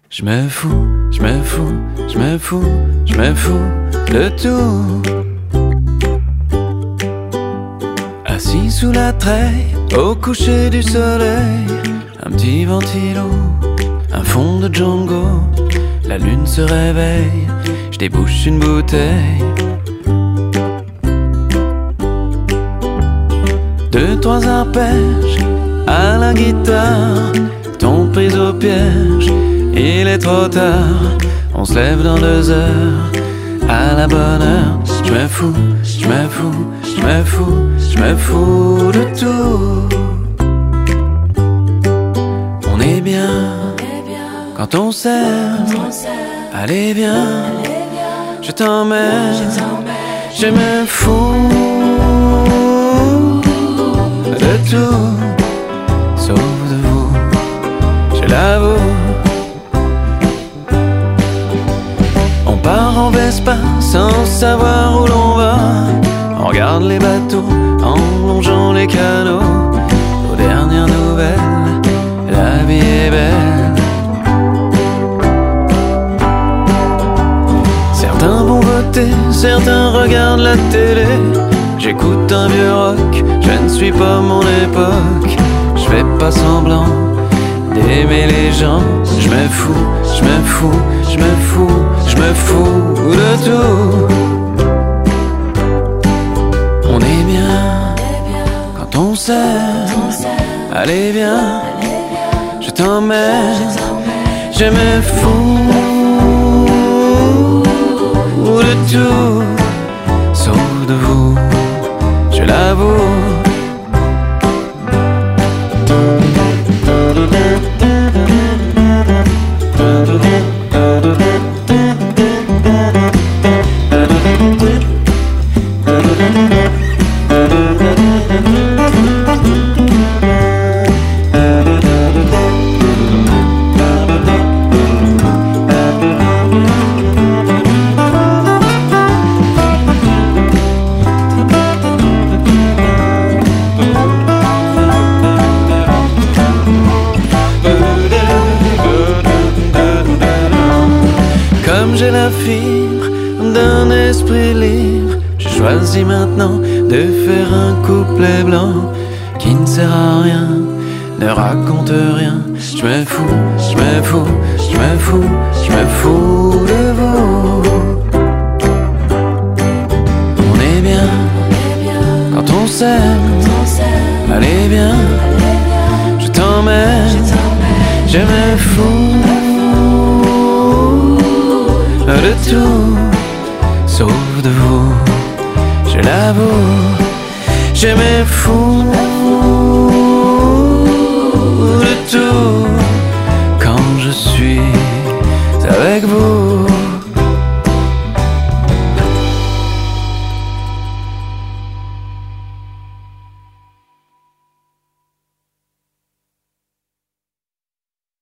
Je me fous, je me fous, je me fous, je me fous de tout. Assis sous la treille, au coucher du soleil, un petit ventilo, un fond de Django. La lune se réveille, je débouche une bouteille. 2-3 arpèges à la guitare, ton prise au piège, il est trop tard. On se lève dans 2 heures, à la bonne heure. Je me fous, je me fous, je me fous, je me fous de tout. On est bien quand on s'aime. Allez viens, je t'emmène. Je me fous de tout, sauf de vous, je l'avoue. On part en Vespa sans savoir où l'on va. On regarde les bateaux en longeant les canaux. Aux dernières nouvelles, la vie est belle. Certains vont voter, certains regardent la télé. J'écoute un vieux rock, je ne suis pas mon époque. Je fais pas semblant d'aimer les gens. Je me fous, je me fous, je me fous, je me fous de tout. On est bien quand on s'aime. Allez viens, je t'emmène. Je me fous de tout, sauf de vous, je l'avoue. J'ai la fibre d'un esprit libre. Je choisis maintenant de faire un couplet blanc qui ne sert à rien, ne raconte rien. Je me fous, je me fous, je me fous, je me fous de vous. On est bien quand on s'aime. Allez viens, je t'emmène. Je me fous de tout, sauf de vous, je l'avoue. Je me fous